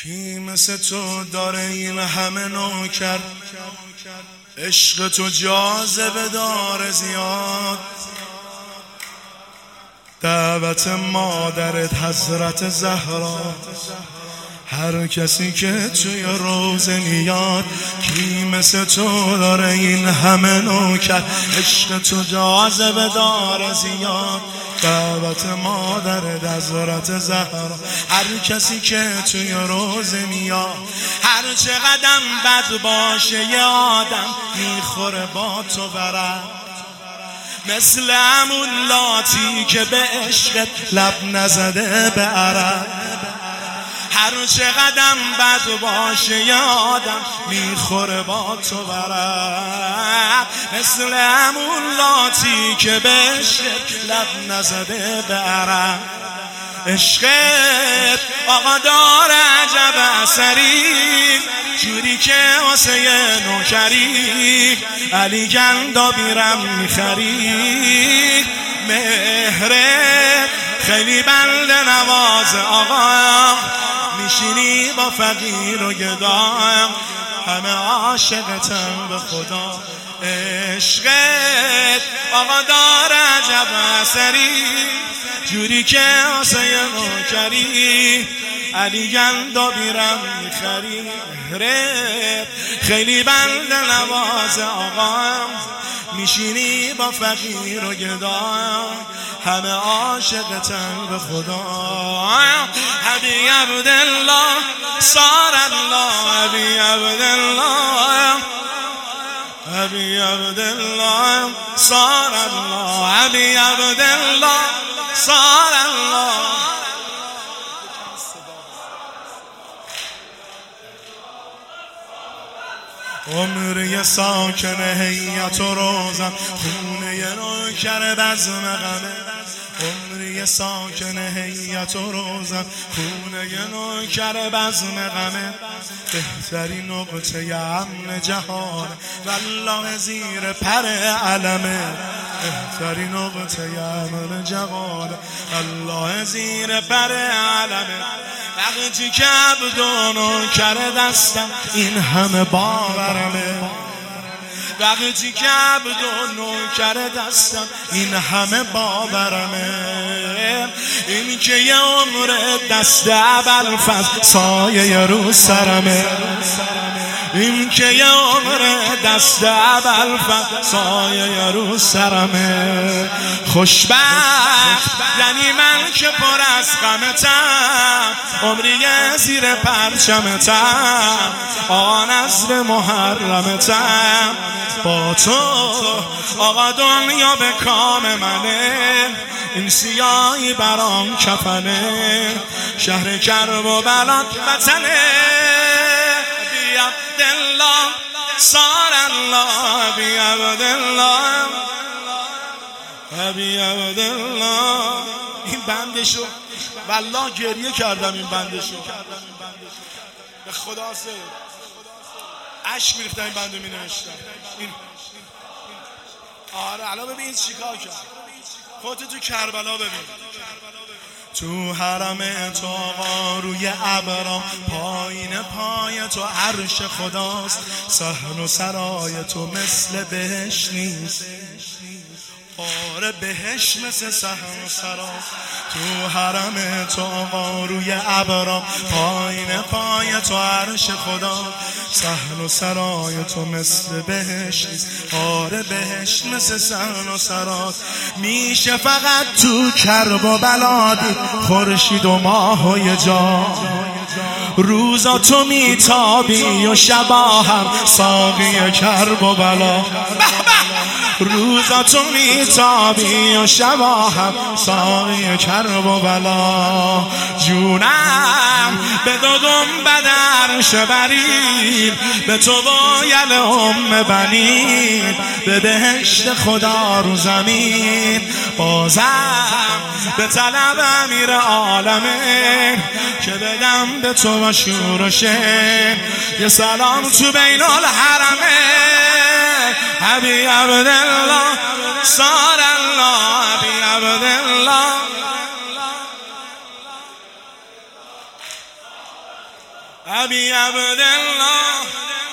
کی مثل تو داره این همه نوکر، عشق تو جاذبه داره زیاد. دعوت مادرت حضرت زهرا، هر کسی که توی روزه میاد. کی مثل تو داره این همه نوکر، عشق تو جاذبه داره زیاد. دعوت مادرت حضرت زهرا، هر کسی که توی روزه میاد. هر چقدر بد باشه یه آدم میخوره با تو برد، مثل همون لاتی که به عشقت لب نزده به عرب. هر چقدر بد باشه یه آدم میخوره با تو برد، مثل همون لاتی که به عشقت لب نزده به عرب. عشقت آقا داره عجب اثری، جوری که واسه نوکری علی گندابی رم میخری. مهرت خیلی بند نواز آقا، میشینی با فقیر و گدا، همه عاشقتن به خدا. عشقت آقا داره عجب اثری، جوری که واسه نوکری علی گندابی رم میخری. مهرت خیلی بند نواز آقا، میشینی با فقیر و گدا، همه عاشقتن به خدا. حبی عبدالله صار الله، حبی عبدالله، حبی عبدالله صار الله، حبی عبدالله صار الله. عمر ساکن هیئت و روزم، خونه نوکر بزم غمه. عمر ساکن هیئت و روزم، خونه نوکر بزم غمه. بهترین نقطه امن جهان والله زیر پر علمه. بهترین نقطه امن جهان والله زیر پر علمه. وقتی که عبد و نوکر دستم این همه باورمه. وقتی که عبد و نوکر دستم این همه باورمه. این که یه عمر دست ابوالفضل سایه رو سرمه. این که یه عمر دست ابوالفضل سایه رو سرمه. خوشبخت یعنی من که پر از غمتم، عمری زیر پرچمتم، آن نذر محرمتم. با تو آقا دنیا به کام منه، این سیاهی برام کفنه. شهر کرب و بلاد وطنه. بی عبدالله صار الله، بی عبدالله، بی عبدالله. این بندشو والله گریه کردم، این بندشو به خدا سه عشق میریختم، این بندو می نوشتم. آره الان ببین چیکار کرد. خودت تو کربلا ببین. تو حرم تو آقا روی ابرا، پایین پای تو عرش خداست. صحن و سرای تو مثل بهشت نیست. آره بهشت مثل صحن و سراست. تو حرم تو آقا روی ابرا، پایین پای تو عرش خدا. صحن و سرای تو مثل بهشت نیست. آره بهشت مثل صحن و سراست. میشه فقط تو کرب و بلا دید خورشید و ماه و یه جا. روزا تو میتابی و شبا هم ساقی کرب و بلا. روزا تو میتابی و شبا هم ساقی کرب و بلا. جونم به دو گنبد عرش برین، به تو باید بنین، به بهشت خدا رو زمین. بازم به طلب امیر عالمه، که بدم به تو و شور و شن. یه سلام تو بین الحرمه. حبی عبدالله صار الله، حبی عبدالله. ابی عبدالله